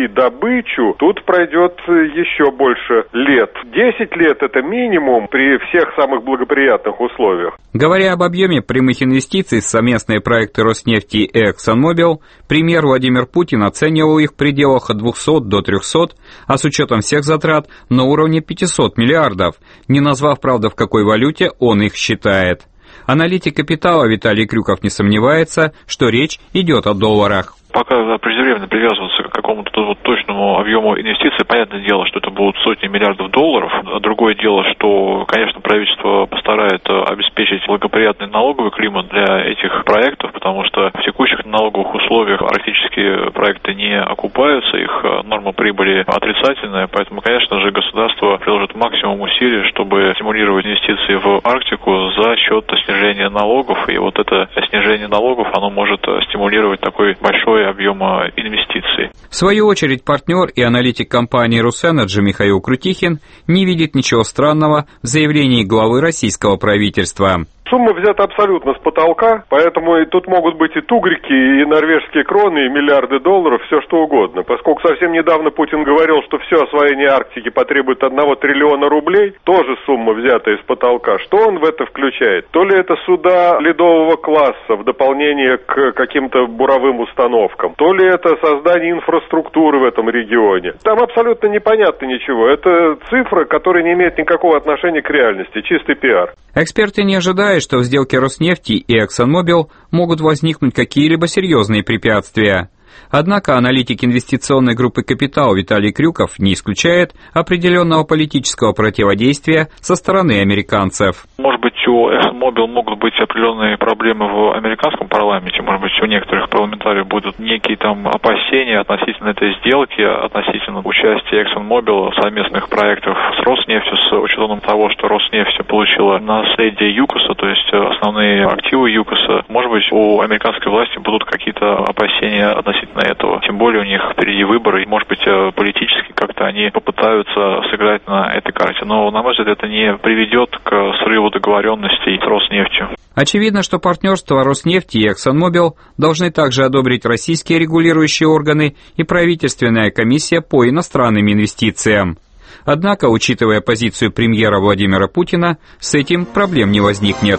вести добычу, тут пройдет еще больше лет. десять лет это минимум при всех самых благоприятных условиях. Говоря об объеме прямых инвестиций в совместные проекты Роснефти и ExxonMobil, премьер Владимир Путин оценивал их в пределах от двухсот до трехсот, а с учетом всех затрат на уровне пятисот миллиардов, не назвав, правда, в какой валюте он их считает. Аналитик «Капитала» Виталий Крюков не сомневается, что речь идет о долларах. Пока преждевременно привязываться к какому-то вот точному объему инвестиций, понятное дело, что это будут сотни миллиардов долларов. Другое дело, что, конечно, правительство постарается обеспечить благоприятный налоговый климат для этих проектов, потому что в текущих налоговых условиях практически проекты не окупаются, их норма прибыли отрицательная, поэтому, конечно же, государство приложит максимум усилий, чтобы стимулировать инвестиции в Арктику за счет снижения налогов, и вот это снижение налогов, оно может стимулировать такой большой объема инвестиций. В свою очередь, партнер и аналитик компании «Русэнерджи» Михаил Крутихин не видит ничего странного в заявлении главы российского правительства. Сумма взята абсолютно с потолка, поэтому и тут могут быть и тугрики, и норвежские кроны, и миллиарды долларов, все что угодно. Поскольку совсем недавно Путин говорил, что все освоение Арктики потребует одного триллиона рублей, тоже сумма взята из потолка. Что он в это включает? То ли это суда ледового класса в дополнение к каким-то буровым установкам, то ли это создание инфраструктуры в этом регионе. Там абсолютно непонятно ничего. Это цифра, которая не имеет никакого отношения к реальности, чистый пиар. Эксперты не ожидают, что в сделке Роснефти и ExxonMobil могут возникнуть какие-либо серьезные препятствия. Однако аналитик инвестиционной группы «Капитал» Виталий Крюков не исключает определенного политического противодействия со стороны американцев. Может быть, у ExxonMobil могут быть определенные проблемы в американском парламенте, может быть, у некоторых парламентариев будут некие там опасения относительно этой сделки, относительно участия ExxonMobil в совместных проектах с Роснефтью, с учетом того, что Роснефть получила наследие ЮКОСа, то есть основные активы ЮКОСа. Может быть, у американской власти будут какие-то опасения относительно этого. Тем более у них впереди выборы, и, может быть, политически как-то они попытаются сыграть на этой карте. Но, на мой взгляд, это не приведет к срыву договоренностей с Роснефтью. Очевидно, что партнерство Роснефти и ExxonMobil должны также одобрить российские регулирующие органы и правительственная комиссия по иностранным инвестициям. Однако, учитывая позицию премьера Владимира Путина, с этим проблем не возникнет.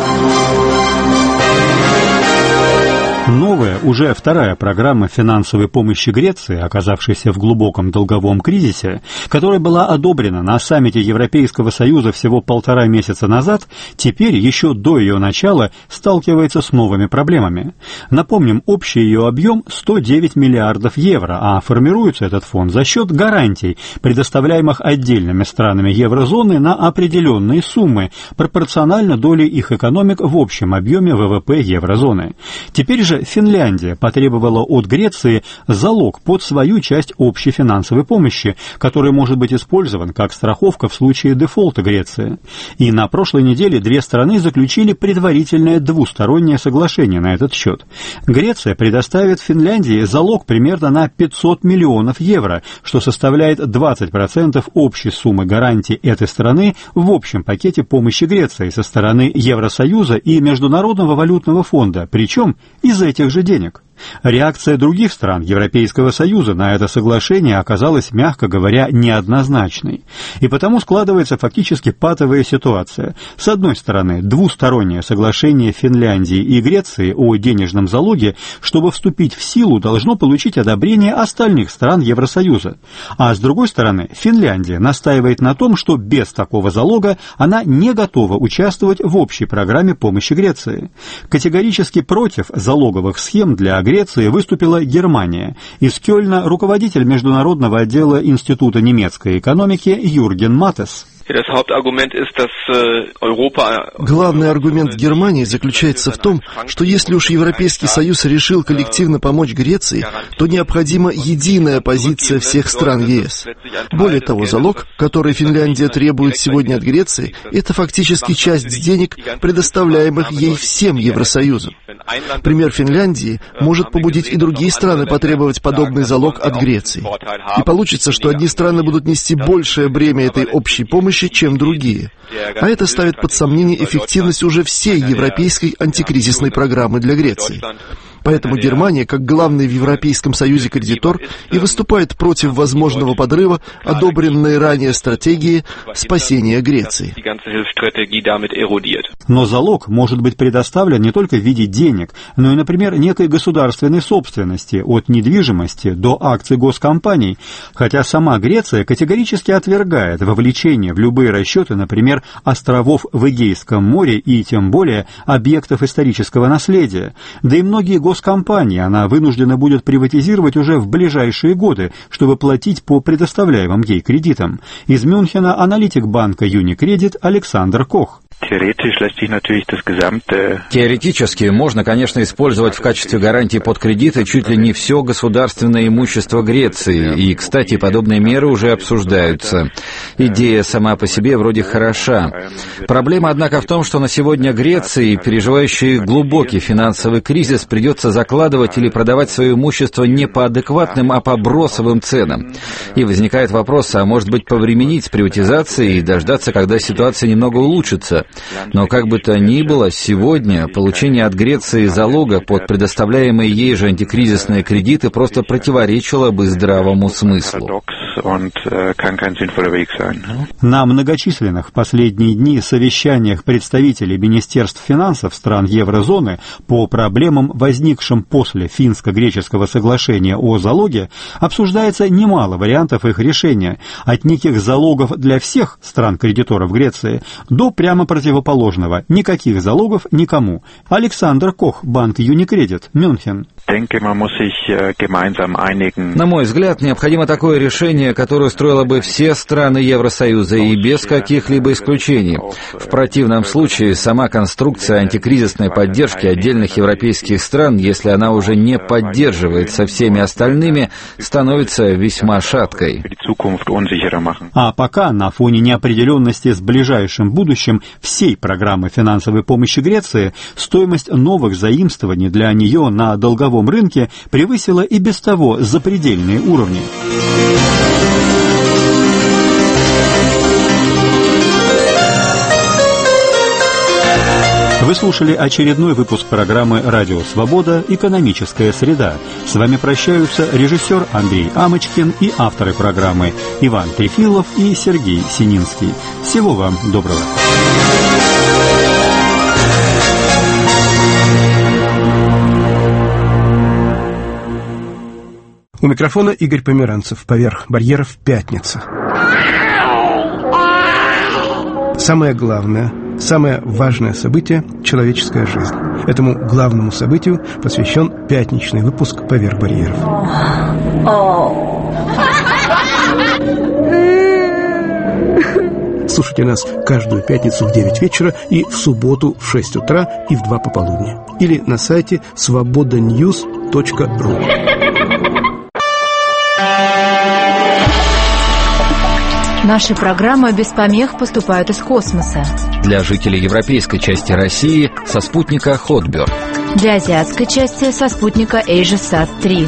Новая, уже вторая программа финансовой помощи Греции, оказавшейся в глубоком долговом кризисе, которая была одобрена на саммите Европейского Союза всего полтора месяца назад, теперь, еще до ее начала, сталкивается с новыми проблемами. Напомним, общий ее объем сто девять миллиардов евро, а формируется этот фонд за счет гарантий, предоставляемых отдельными странами еврозоны на определенные суммы, пропорционально доле их экономик в общем объеме ВВП еврозоны. Теперь же Финляндия потребовала от Греции залог под свою часть общей финансовой помощи, который может быть использован как страховка в случае дефолта Греции. И на прошлой неделе две страны заключили предварительное двустороннее соглашение на этот счет. Греция предоставит Финляндии залог примерно на пятьсот миллионов евро, что составляет двадцать процентов общей суммы гарантий этой страны в общем пакете помощи Греции со стороны Евросоюза и Международного валютного фонда, причем из этих же денег. Реакция других стран Европейского Союза на это соглашение оказалась, мягко говоря, неоднозначной. И потому складывается фактически патовая ситуация. С одной стороны, двустороннее соглашение Финляндии и Греции о денежном залоге, чтобы вступить в силу, должно получить одобрение остальных стран Евросоюза. А с другой стороны, Финляндия настаивает на том, что без такого залога она не готова участвовать в общей программе помощи Греции. Категорически против залоговых схем для Греции Греции выступила Германия. Из Кёльна руководитель международного отдела Института немецкой экономики Юрген Матес. Главный аргумент Германии заключается в том, что если уж Европейский Союз решил коллективно помочь Греции, то необходима единая позиция всех стран ЕС. Более того, залог, который Финляндия требует сегодня от Греции, это фактически часть денег, предоставляемых ей всем Евросоюзом. Пример Финляндии может побудить и другие страны потребовать подобный залог от Греции. И получится, что одни страны будут нести большее бремя этой общей помощи, чем другие. А это ставит под сомнение эффективность уже всей европейской антикризисной программы для Греции. Поэтому Германия, как главный в Европейском Союзе кредитор, и выступает против возможного подрыва одобренной ранее стратегии спасения Греции. Но залог может быть предоставлен не только в виде денег, но и, например, некой государственной собственности, от недвижимости до акций госкомпаний, хотя сама Греция категорически отвергает вовлечение в любые расчеты, например, островов в Эгейском море и тем более объектов исторического наследия. Да и многие госкомпании она вынуждена будет приватизировать уже в ближайшие годы, чтобы платить по предоставляемым ей кредитам. Из Мюнхена аналитик банка Юникредит Александр Кох. Теоретически можно, конечно, использовать в качестве гарантии под кредиты чуть ли не все государственное имущество Греции, и, кстати, подобные меры уже обсуждаются. Идея сама по себе вроде хороша. Проблема, однако, в том, что на сегодня Греции, переживающей глубокий финансовый кризис, придется закладывать или продавать свое имущество не по адекватным, а по бросовым ценам. И возникает вопрос, а может быть повременить с приватизацией и дождаться, когда ситуация немного улучшится. Но как бы то ни было, сегодня получение от Греции залога под предоставляемые ей же антикризисные кредиты просто противоречило бы здравому смыслу. На многочисленных в последние дни совещаниях представителей министерств финансов стран еврозоны по проблемам, возникшим после финско-греческого соглашения о залоге, обсуждается немало вариантов их решения, от неких залогов для всех стран-кредиторов Греции до прямо противоположного – никаких залогов никому. Александр Кох, банк Юникредит, Мюнхен. На мой взгляд, необходимо такое решение, которое устроило бы все страны Евросоюза и без каких-либо исключений. В противном случае сама конструкция антикризисной поддержки отдельных европейских стран, если она уже не поддерживается всеми остальными, становится весьма шаткой. А пока на фоне неопределенности с ближайшим будущим всей программы финансовой помощи Греции стоимость новых заимствований для нее на долговом рынке превысила и без того запредельные уровни. Вы слушали очередной выпуск программы «Радио Свобода. Экономическая среда». С вами прощаются режиссер Андрей Амочкин и авторы программы Иван Трефилов и Сергей Сининский. Всего вам доброго. У микрофона Игорь Померанцев. Поверх барьеров пятница. Самое главное, самое важное событие – человеческая жизнь. Этому главному событию посвящен пятничный выпуск «Поверх барьеров». Слушайте нас каждую пятницу в девять вечера и в субботу в шесть утра и в два пополудни. Или на сайте свобода ньюс точка ру. Наши программы без помех поступают из космоса. Для жителей европейской части России со спутника Хотберг. Для азиатской части со спутника AsiaSat три.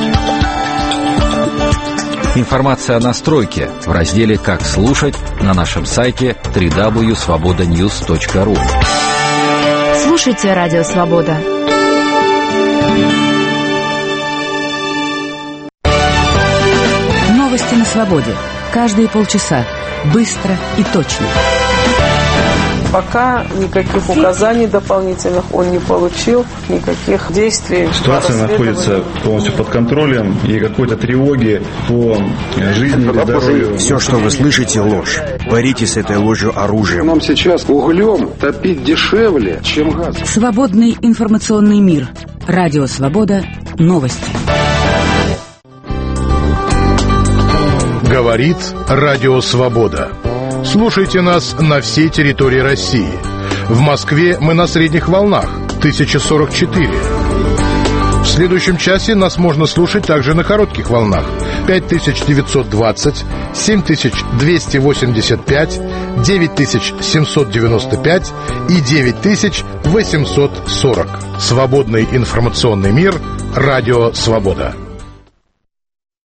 Информация о настройке в разделе «Как слушать» на нашем сайте дабл ю дабл ю дабл ю точка свобода ньюс точка ру. Слушайте Радио Свобода. Новости на свободе. Каждые полчаса. Быстро и точно. Пока никаких указаний дополнительных он не получил, никаких действий. Ситуация находится полностью под контролем, и какой-то тревоги по жизни или здоровью. Все, что вы слышите, ложь. Боритесь с этой ложью оружием. Нам сейчас углем топить дешевле, чем газ. Свободный информационный мир. Радио Свобода. Новости. Говорит Радио Свобода. Слушайте нас на всей территории России. В Москве мы на средних волнах тысяча сорок четыре. В следующем часе нас можно слушать также на коротких волнах пять тысяч девятьсот двадцать, семь тысяч двести восемьдесят пять, девять тысяч семьсот девяносто пять и девять тысяч восемьсот сорок. Свободный информационный мир. Радио Свобода.